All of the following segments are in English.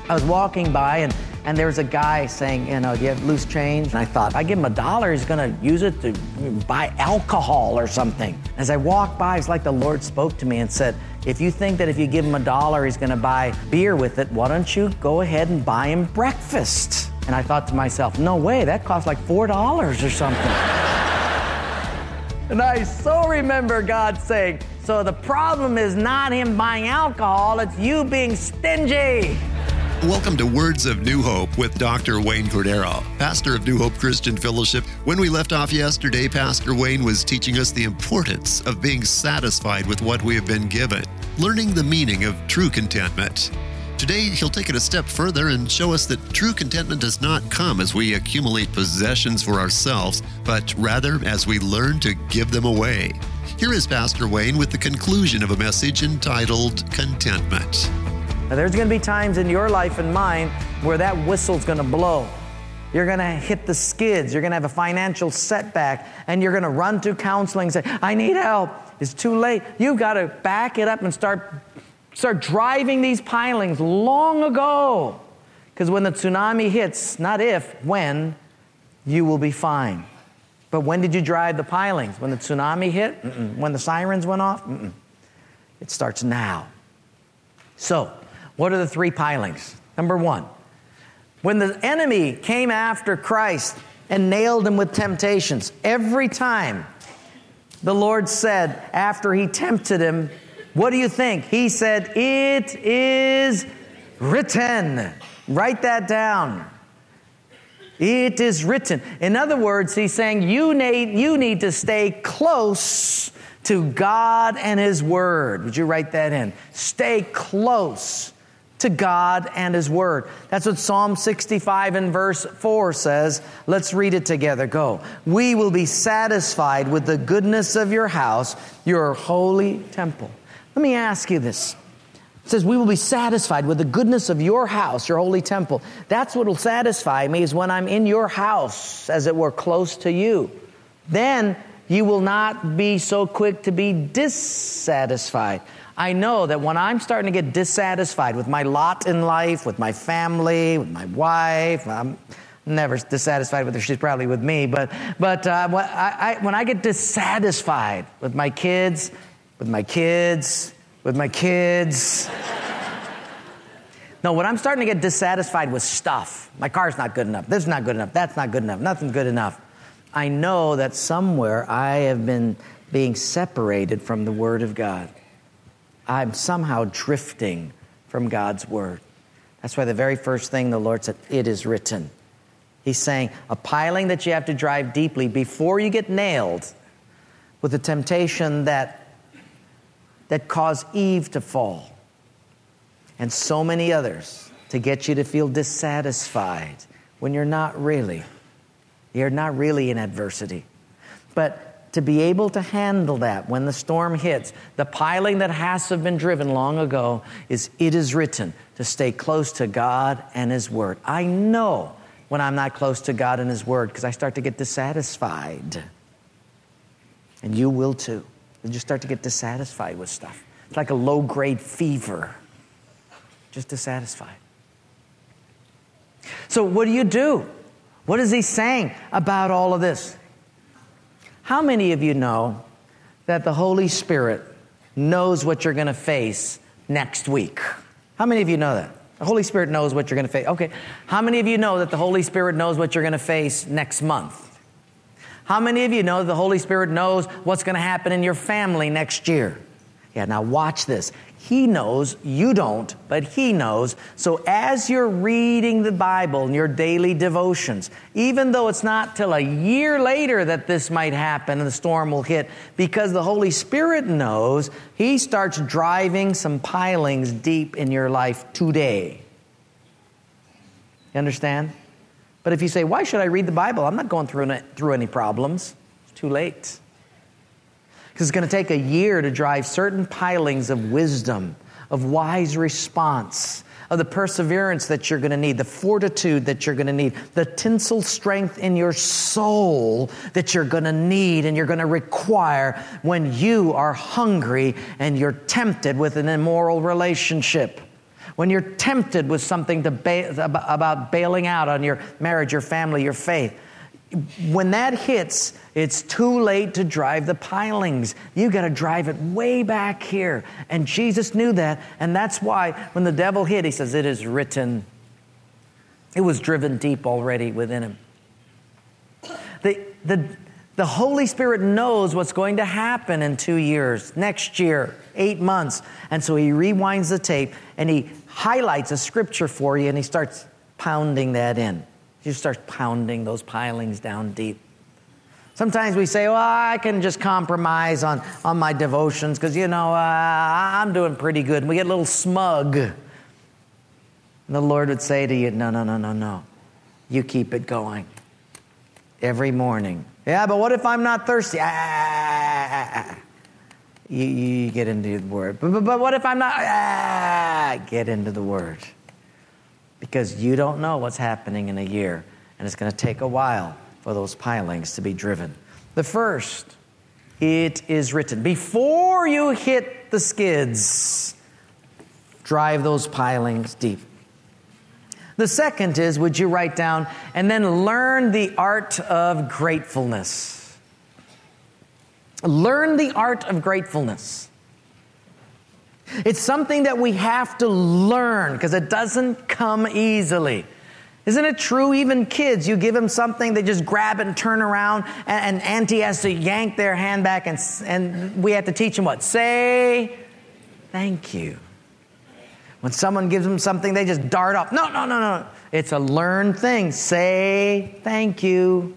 I was walking by and there was a guy saying, do you have loose change? And I thought, if I give him $1, he's going to use it to buy alcohol or something. As I walked by, it's like the Lord spoke to me and said, if you think that if you give him $1, he's going to buy beer with it, why don't you go ahead and buy him breakfast? And I thought to myself, no way, that costs like $4 or something. And I so remember God saying, so the problem is not him buying alcohol, it's you being stingy. Welcome to Words of New Hope with Dr. Wayne Cordero, pastor of New Hope Christian Fellowship. When we left off yesterday, Pastor Wayne was teaching us the importance of being satisfied with what we have been given, learning the meaning of true contentment. Today, he'll take it a step further and show us that true contentment does not come as we accumulate possessions for ourselves, but rather as we learn to give them away. Here is Pastor Wayne with the conclusion of a message entitled Contentment. Now, there's going to be times in your life and mine where that whistle's going to blow. You're going to hit the skids. You're going to have a financial setback, and you're going to run to counseling and say, I need help. It's too late. You've got to back it up and start driving these pilings long ago. Because when the tsunami hits, not if, when, you will be fine. But when did you drive the pilings? When the tsunami hit? Mm-mm. When the sirens went off? Mm-mm. It starts now. So, what are the 3 pilings? Number 1, when the enemy came after Christ and nailed him with temptations, every time the Lord said, after he tempted him, what do you think? He said, it is written. Write that down. It is written. In other words, he's saying you need to stay close to God and His Word. Would you write that in? Stay close to God and His Word. That's what Psalm 65 and verse 4 says. Let's read it together. Go. We will be satisfied with the goodness of your house, your holy temple. Let me ask you this. It says, we will be satisfied with the goodness of your house, your holy temple. That's what will satisfy me, is when I'm in your house, as it were, close to you. Then you will not be so quick to be dissatisfied. I know that when I'm starting to get dissatisfied with my lot in life, with my family, with my wife, I'm never dissatisfied with her. She's probably with me. But when I get dissatisfied with my kids, no, when I'm starting to get dissatisfied with stuff, my car's not good enough, this is not good enough, that's not good enough, nothing's good enough, I know that somewhere I have been being separated from the Word of God. I'm somehow drifting from God's Word. That's why the very first thing the Lord said, it is written. He's saying a piling that you have to drive deeply before you get nailed with the temptation that caused Eve to fall and so many others to get you to feel dissatisfied when you're not really. You're not really in adversity. But to be able to handle that when the storm hits, the piling that has to have been driven long ago is, it is written, to stay close to God and His Word. I know when I'm not close to God and His Word because I start to get dissatisfied. And you will too. You just start to get dissatisfied with stuff. It's like a low-grade fever. Just dissatisfied. So what do you do? What is he saying about all of this? How many of you know that the Holy Spirit knows what you're going to face next week? How many of you know that? The Holy Spirit knows what you're going to face. Okay. How many of you know that the Holy Spirit knows what you're going to face next month? How many of you know that the Holy Spirit knows what's going to happen in your family next year? Yeah, now watch this. He knows, you don't, but He knows. So as you're reading the Bible in your daily devotions, even though it's not till a year later that this might happen and the storm will hit, because the Holy Spirit knows, He starts driving some pilings deep in your life today. You understand? But if you say, why should I read the Bible? I'm not going through any problems. It's too late. Because it's going to take a year to drive certain pilings of wisdom, of wise response, of the perseverance that you're going to need, the fortitude that you're going to need, the tinsel strength in your soul that you're going to need and you're going to require when you are hungry and you're tempted with an immoral relationship. When you're tempted with something about bailing out on your marriage, your family, your faith, when that hits, it's too late to drive the pilings. You got to drive it way back here. And Jesus knew that. And that's why when the devil hit, he says, it is written. It was driven deep already within him. The Holy Spirit knows what's going to happen in 2 years, next year, 8 months. And so he rewinds the tape and he highlights a scripture for you and he starts pounding that in. He starts pounding those pilings down deep. Sometimes we say, well, I can just compromise on my devotions because, I'm doing pretty good. And we get a little smug. And the Lord would say to you, no. You keep it going. Every morning. Yeah, but what if I'm not thirsty? You get into the Word. But what if I'm not? Get into the Word. Because you don't know what's happening in a year. And it's going to take a while for those pilings to be driven. The first, it is written. Before you hit the skids, drive those pilings deep. The second is, would you write down, and then learn the art of gratefulness. Learn the art of gratefulness. It's something that we have to learn because it doesn't come easily. Isn't it true? Even kids, you give them something, they just grab it and turn around, and Auntie has to yank their hand back, and we have to teach them what? Say thank you. When someone gives them something, they just dart off. No. It's a learned thing. Say thank you.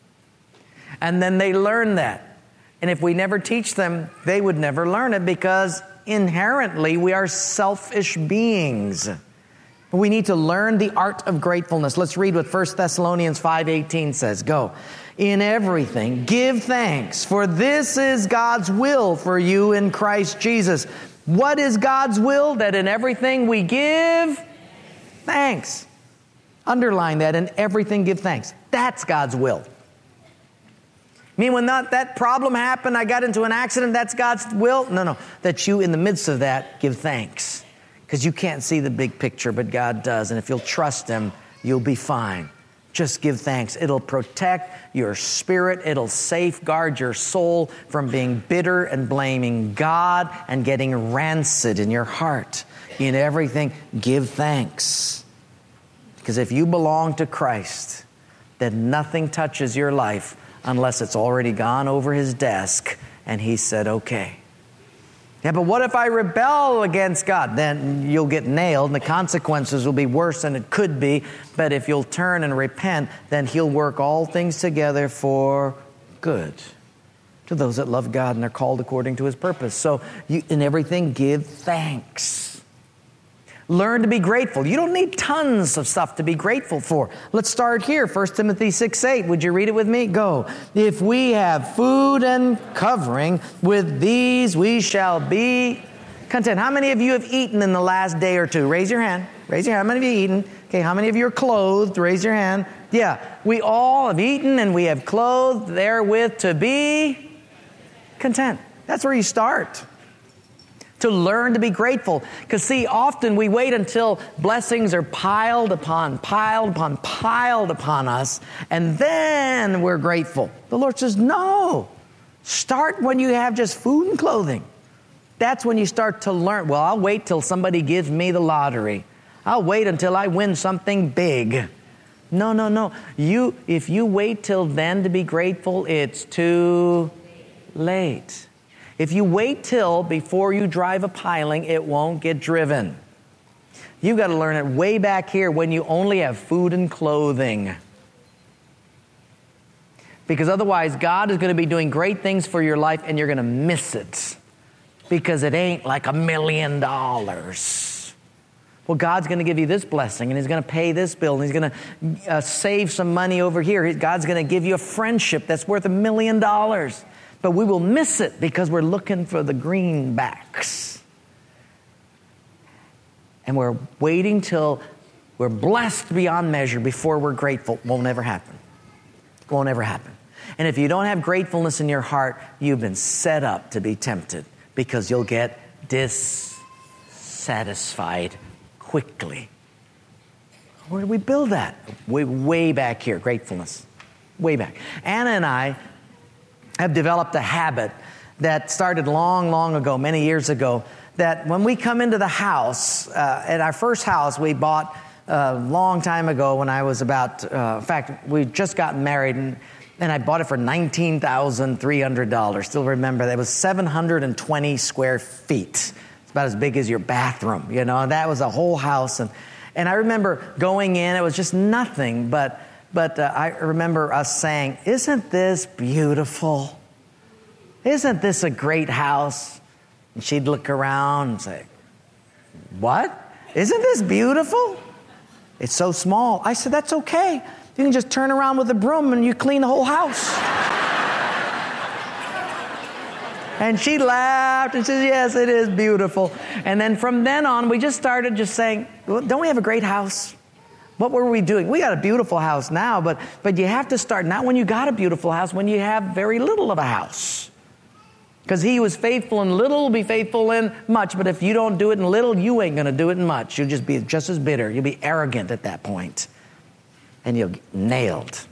And then they learn that. And if we never teach them, they would never learn it because inherently we are selfish beings. We need to learn the art of gratefulness. Let's read what 1 Thessalonians 5:18 says. Go. In everything, give thanks, for this is God's will for you in Christ Jesus. What is God's will? That in everything we give thanks. Underline that. In everything give thanks. That's God's will. I mean, when that problem happened, I got into an accident, that's God's will? No. That you, in the midst of that, give thanks. Because you can't see the big picture, but God does. And if you'll trust Him, you'll be fine. Just give thanks. It'll protect your spirit. It'll safeguard your soul from being bitter and blaming God and getting rancid in your heart. In everything, give thanks. Because if you belong to Christ, then nothing touches your life unless it's already gone over His desk and He said, okay. Yeah, but what if I rebel against God? Then you'll get nailed and the consequences will be worse than it could be. But if you'll turn and repent, then He'll work all things together for good to those that love God and are called according to His purpose. So you, in everything, give thanks. Learn to be grateful. You don't need tons of stuff to be grateful for. Let's start here. 1 Timothy 6:8. Would you read it with me? Go. If we have food and covering, with these we shall be content. How many of you have eaten in the last day or two? Raise your hand. Raise your hand. How many of you have eaten? Okay, how many of you are clothed? Raise your hand. Yeah, we all have eaten and we have clothed therewith to be content. That's where you start. To learn to be grateful. Because see, often we wait until blessings are piled upon us, and then we're grateful. The Lord says, no. Start when you have just food and clothing. That's when you start to learn. Well, I'll wait till somebody gives me the lottery. I'll wait until I win something big. No. If you wait till then to be grateful, it's too late. If you wait till before you drive a piling, it won't get driven. You've got to learn it way back here when you only have food and clothing. Because otherwise, God is going to be doing great things for your life and you're going to miss it. Because it ain't like $1 million. Well, God's going to give you this blessing and He's going to pay this bill and He's going to save some money over here. God's going to give you a friendship that's worth $1 million. But we will miss it because we're looking for the greenbacks. And we're waiting till we're blessed beyond measure before we're grateful. Won't ever happen. Won't ever happen. And if you don't have gratefulness in your heart, you've been set up to be tempted because you'll get dissatisfied quickly. Where did we build that? Way back here, gratefulness. Way back. Anna and I have developed a habit that started long ago, many years ago, that when we come into the house, at our first house we bought a long time ago when I was about, in fact, we'd just gotten married, and I bought it for $19,300. Still remember that. It was 720 square feet. It's about as big as your bathroom, you know, and that was a whole house. And I remember going in, it was just nothing, but I remember us saying, "Isn't this beautiful? Isn't this a great house?" And she'd look around and say, "What? Isn't this beautiful? It's so small." I said, "That's okay. You can just turn around with a broom and you clean the whole house." And she laughed and said, "Yes, it is beautiful." And then from then on, we just started just saying, well, don't we have a great house? What were we doing? We got a beautiful house now, but you have to start not when you got a beautiful house, when you have very little of a house. Because he who is faithful in little will be faithful in much. But if you don't do it in little, you ain't going to do it in much. You'll just be just as bitter. You'll be arrogant at that point. And you'll get nailed.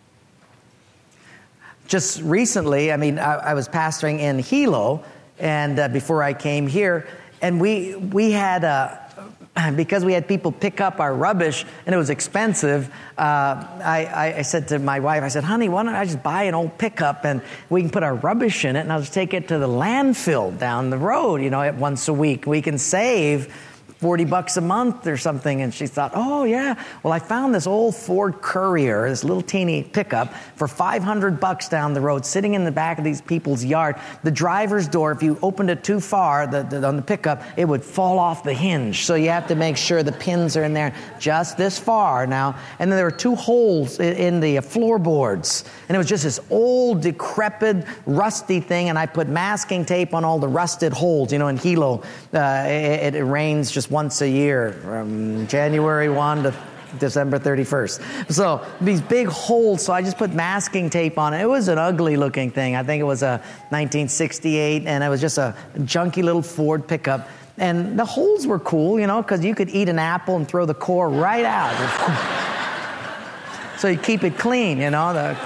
Just recently, I was pastoring in Hilo, and before I came here, and we had because we had people pick up our rubbish and it was expensive, I said to my wife, I said, "Honey, why don't I just buy an old pickup and we can put our rubbish in it and I'll just take it to the landfill down the road, you know, once a week. We can save $40 a month or something." And she thought, "Oh yeah, well I found this old Ford Courier, this little teeny pickup for $500 down the road, sitting in the back of these people's yard. The driver's door, if you opened it too far on the pickup, it would fall off the hinge. So you have to make sure the pins are in there just this far now. And then there were 2 holes in the floorboards, and it was just this old, decrepit, rusty thing. And I put masking tape on all the rusted holes. You know, in Hilo, it rains just once a year, from January 1 to December 31st. So these big holes, so I just put masking tape on it. It was an ugly looking thing. I think it was a 1968, and it was just a junky little Ford pickup. And the holes were cool, you know, because you could eat an apple and throw the core right out. So you keep it clean, you know.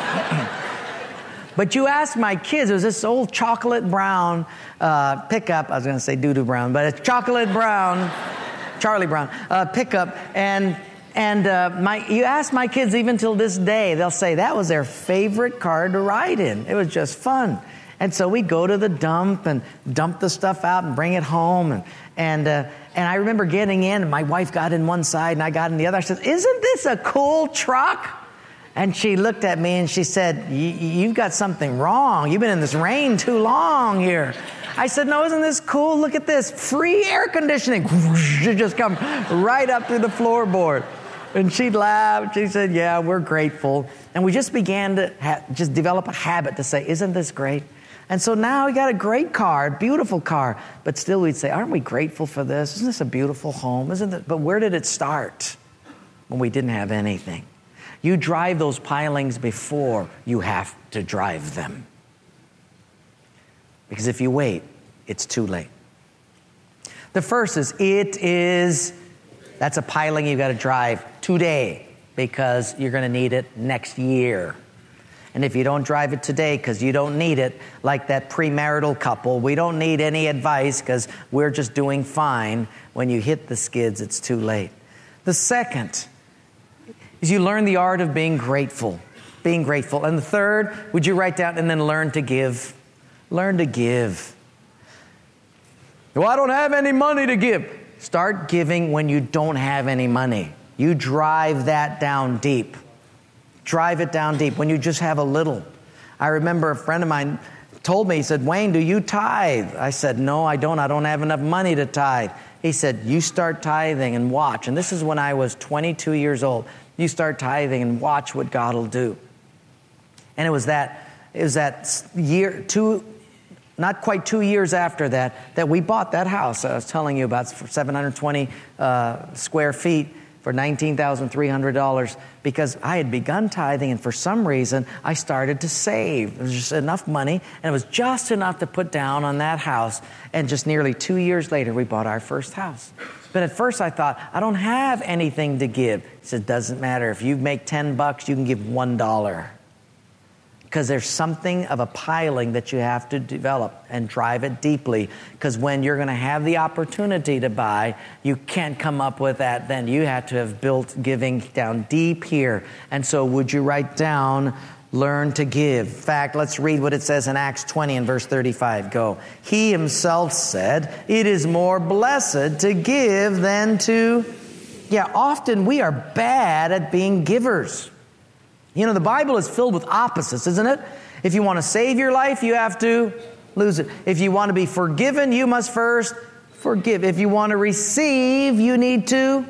But you ask my kids, it was this old chocolate brown pickup. I was going to say doo-doo brown, but it's chocolate brown, Charlie Brown pickup. And you ask my kids even till this day, they'll say that was their favorite car to ride in. It was just fun. And so we'd go to the dump and dump the stuff out and bring it home. And I remember getting in, and my wife got in one side and I got in the other. I said, "Isn't this a cool truck?" And she looked at me and she said, "You've got something wrong. You've been in this rain too long here." I said, "No, isn't this cool? Look at this. Free air conditioning." It just come right up through the floorboard. And she laughed. She said, "Yeah, we're grateful." And we just began to just develop a habit to say, "Isn't this great?" And so now we got a great car, a beautiful car. But still we'd say, "Aren't we grateful for this? Isn't this a beautiful home? Isn't it?" But where did it start? When we didn't have anything. You drive those pilings before you have to drive them. Because if you wait, it's too late. The first is, that's a piling you've got to drive today because you're going to need it next year. And if you don't drive it today because you don't need it, like that premarital couple, we don't need any advice because we're just doing fine. When you hit the skids, it's too late. The second is you learn the art of being grateful. Being grateful. And the third, would you write down, and then learn to give. Learn to give. Well, I don't have any money to give. Start giving when you don't have any money. You drive that down deep. Drive it down deep when you just have a little. I remember a friend of mine told me, he said, "Wayne, do you tithe?" I said, "No, I don't. I don't have enough money to tithe." He said, "You start tithing and watch." And this is when I was 22 years old. You start tithing and watch what God will do. And it was that year, not quite 2 years after that we bought that house I was telling you about, for 720 square feet. for $19,300 because I had begun tithing, and for some reason I started to save. There was just enough money, and it was just enough to put down on that house. And just nearly 2 years later, we bought our first house. But at first I thought, I don't have anything to give. He said, doesn't matter. If you make $10, you can give $1. Because there's something of a piling that you have to develop and drive it deeply. Because when you're going to have the opportunity to buy, you can't come up with that then. You have to have built giving down deep here. And so would you write down, learn to give? In fact, let's read what it says in Acts 20 and verse 35. Go. He himself said, it is more blessed to give than to... Yeah, often we are bad at being givers. You know, the Bible is filled with opposites, isn't it? If you want to save your life, you have to lose it. If you want to be forgiven, you must first forgive. If you want to receive, you need to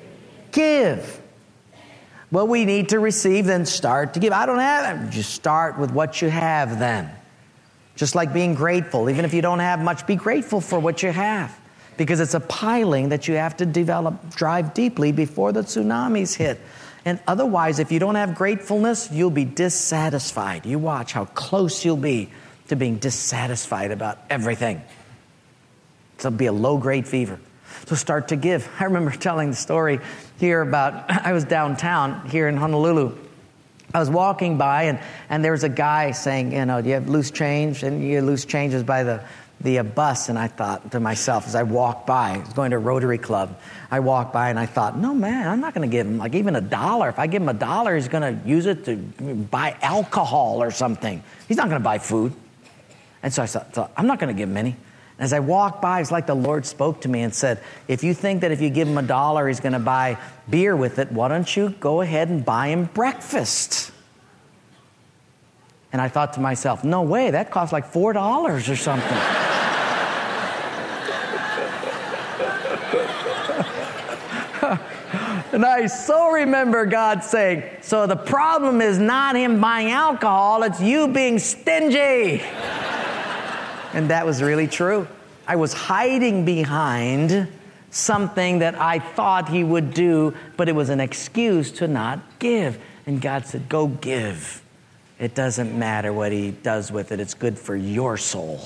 give. Well, we need to receive, then start to give. I don't have it. Just start with what you have then. Just like being grateful. Even if you don't have much, be grateful for what you have. Because it's a piling that you have to develop, drive deeply before the tsunamis hit. And otherwise, if you don't have gratefulness, you'll be dissatisfied. You watch how close you'll be to being dissatisfied about everything. It'll be a low-grade fever. So start to give. I remember telling the story here about, I was downtown here in Honolulu. I was walking by, and there was a guy saying, you know, do you have loose change? And you loose change is by the bus. And I thought to myself, as I walked by, I was going to a Rotary Club. I walked by and I thought, no, man, I'm not going to give him like even $1. If I give him $1, he's going to use it to buy alcohol or something. He's not going to buy food. And so I thought, I'm not going to give him any. And as I walked by, it's like the Lord spoke to me and said, if you think that if you give him $1, he's going to buy beer with it, why don't you go ahead and buy him breakfast? And I thought to myself, no way, that costs like $4 or something. And I so remember God saying, so the problem is not him buying alcohol, it's you being stingy. And that was really true. I was hiding behind something that I thought he would do, but it was an excuse to not give. And God said, go give. It doesn't matter what he does with it. It's good for your soul.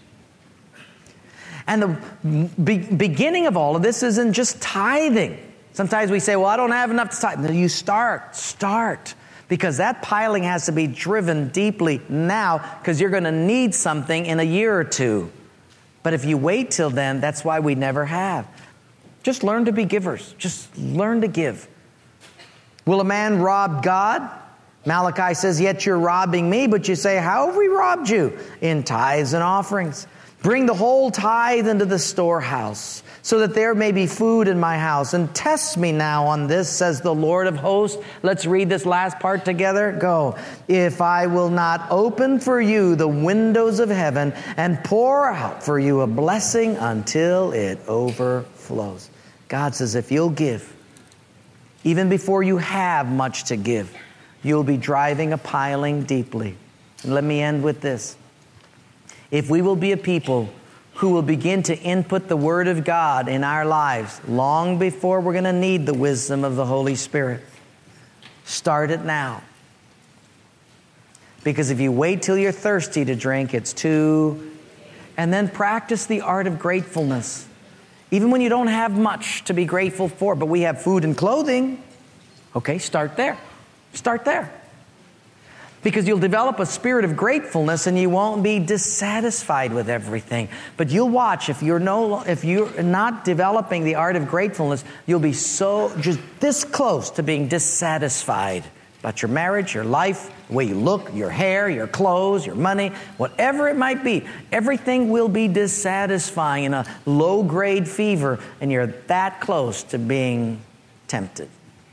And the beginning of all of this isn't just tithing. Sometimes we say, well, I don't have enough to tithe. No, you start. Because that piling has to be driven deeply now, because you're going to need something in a year or two. But if you wait till then, that's why we never have. Just learn to be givers. Just learn to give. Will a man rob God? Malachi says, yet you're robbing me. But you say, how have we robbed you? In tithes and offerings. Bring the whole tithe into the storehouse, so that there may be food in my house. And test me now on this, says the Lord of hosts. Let's read this last part together. Go. If I will not open for you the windows of heaven and pour out for you a blessing until it overflows. God says, if you'll give, even before you have much to give, you'll be driving a piling deeply. And let me end with this. If we will be a people who will begin to input the Word of God in our lives long before we're going to need the wisdom of the Holy Spirit, start it now. Because if you wait till you're thirsty to drink, it's too... And then practice the art of gratefulness. Even when you don't have much to be grateful for, but we have food and clothing, okay, start there. Start there. Because you'll develop a spirit of gratefulness and you won't be dissatisfied with everything. But you'll watch, if you're not developing the art of gratefulness, you'll be so just this close to being dissatisfied about your marriage, your life, the way you look, your hair, your clothes, your money, whatever it might be. Everything will be dissatisfying in a low-grade fever, and you're that close to being tempted.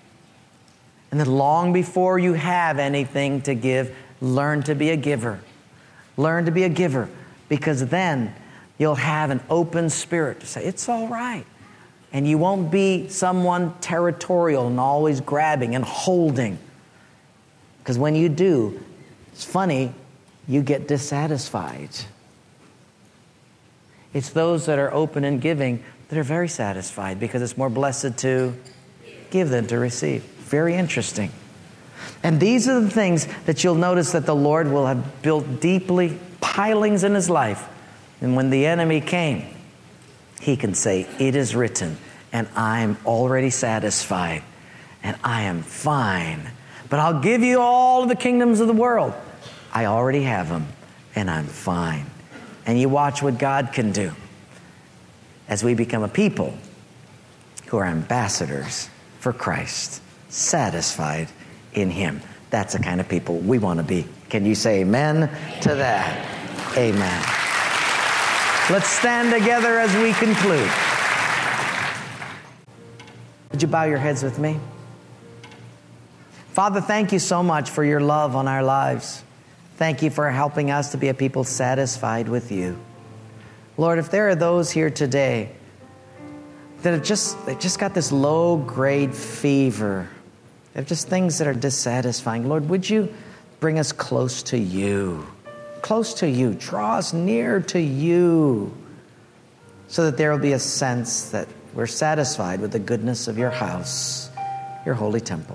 And then long before you have anything to give, learn to be a giver. Learn to be a giver, because then you'll have an open spirit to say, it's all right. And you won't be someone territorial and always grabbing and holding. Because when you do, it's funny, you get dissatisfied. It's those that are open and giving that are very satisfied, because it's more blessed to give than to receive. Very interesting. And these are the things that you'll notice that the Lord will have built deeply pilings in his life. And when the enemy came, he can say, it is written, and I'm already satisfied, and I am fine. But I'll give you all of the kingdoms of the world. I already have them, and I'm fine. And you watch what God can do as we become a people who are ambassadors for Christ, satisfied in him. That's the kind of people we want to be. Can you say amen to that? Amen. Let's stand together as we conclude. Would you bow your heads with me? Father, thank you so much for your love on our lives. Thank you for helping us to be a people satisfied with you. Lord, if there are those here today that they just got this low-grade fever, they're just things that are dissatisfying, Lord, would you bring us close to you? Close to you. Draw us near to you so that there will be a sense that we're satisfied with the goodness of your house, your holy temple.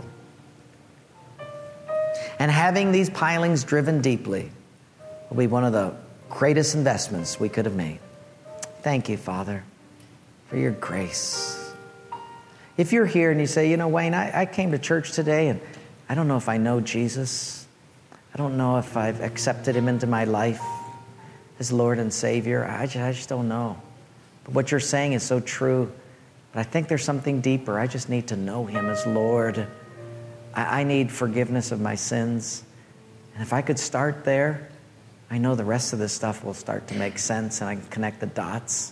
And having these pilings driven deeply will be one of the greatest investments we could have made. Thank you, Father, for your grace. If you're here and you say, you know, Wayne, I came to church today and I don't know if I know Jesus. I don't know if I've accepted him into my life as Lord and Savior. I just don't know. But what you're saying is so true. But I think there's something deeper. I just need to know him as Lord. I need forgiveness of my sins. And if I could start there, I know the rest of this stuff will start to make sense and I can connect the dots.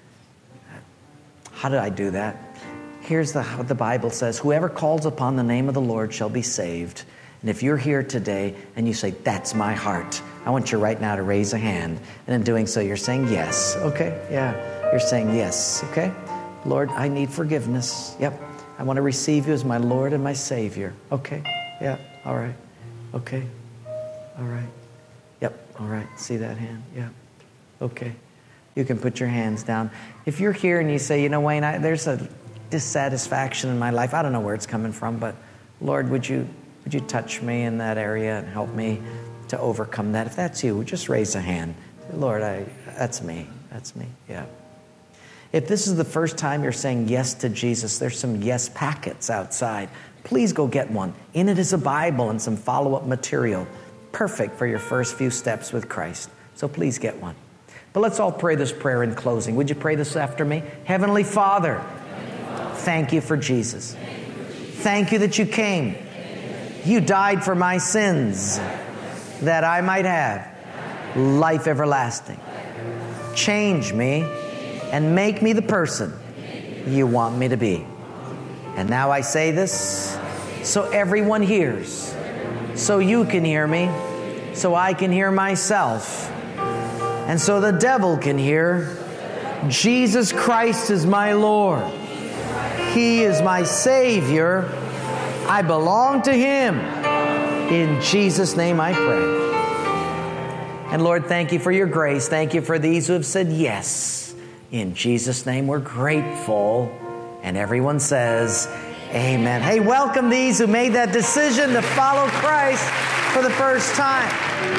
How did I do that? Here's what the Bible says. Whoever calls upon the name of the Lord shall be saved. And if you're here today and you say, that's my heart, I want you right now to raise a hand. And in doing so, you're saying yes. Okay, yeah. You're saying yes, okay? Lord, I need forgiveness. Yep. I want to receive you as my Lord and my Savior. Okay, yeah, all right. Okay, all right. Yep, all right. See that hand? Yeah. Okay. You can put your hands down. If you're here and you say, you know, Wayne, there's a dissatisfaction in my life. I don't know where it's coming from, but Lord, would you touch me in that area and help me to overcome that? If that's you, just raise a hand. Lord, that's me. That's me. Yeah. If this is the first time you're saying yes to Jesus, there's some yes packets outside. Please go get one. In it is a Bible and some follow-up material. Perfect for your first few steps with Christ. So please get one. But let's all pray this prayer in closing. Would you pray this after me? Heavenly Father, thank you for Jesus. Thank you that you came. You died for my sins that I might have life everlasting. Change me and make me the person you want me to be. And now I say this so everyone hears, so you can hear me, so I can hear myself, and so the devil can hear. Jesus Christ is my Lord. He is my Savior. I belong to him. In Jesus' name I pray. And Lord, thank you for your grace. Thank you for these who have said yes. In Jesus' name, we're grateful. And everyone says, amen. Hey, welcome these who made that decision to follow Christ for the first time.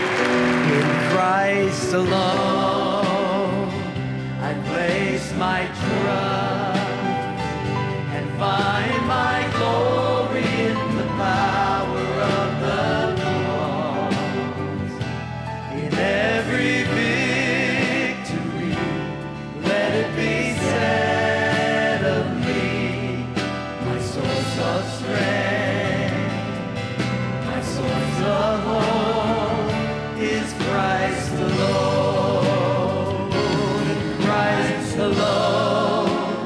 In Christ alone, I place my trust and find my glory in the power of the cross. In every victory, let it be said of me, my source of strength, my source of hope is Christ alone, Christ alone.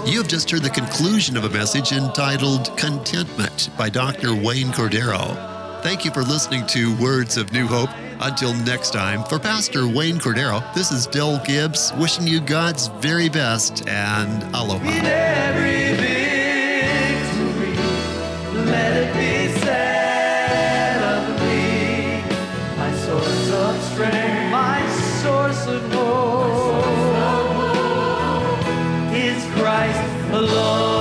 You have just heard the conclusion of a message entitled Contentment by Dr. Wayne Cordero. Thank you for listening to Words of New Hope. Until next time, for Pastor Wayne Cordero, this is Del Gibbs wishing you God's very best and aloha. In every victory, let it be said of me, my source of strength, my source of hope is Christ alone.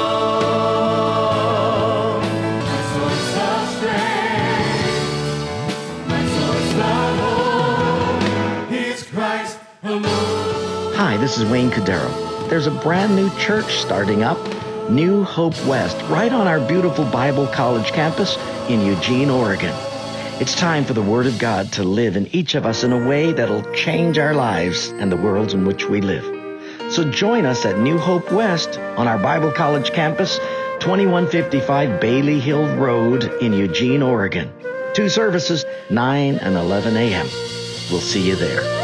Hi, this is Wayne Cordero. There's a brand new church starting up, New Hope West, right on our beautiful Bible College campus in Eugene, Oregon. It's time for the Word of God to live in each of us in a way that'll change our lives and the worlds in which we live. So join us at New Hope West on our Bible College campus, 2155 Bailey Hill Road in Eugene, Oregon. 2 services, 9 and 11 a.m. We'll see you there.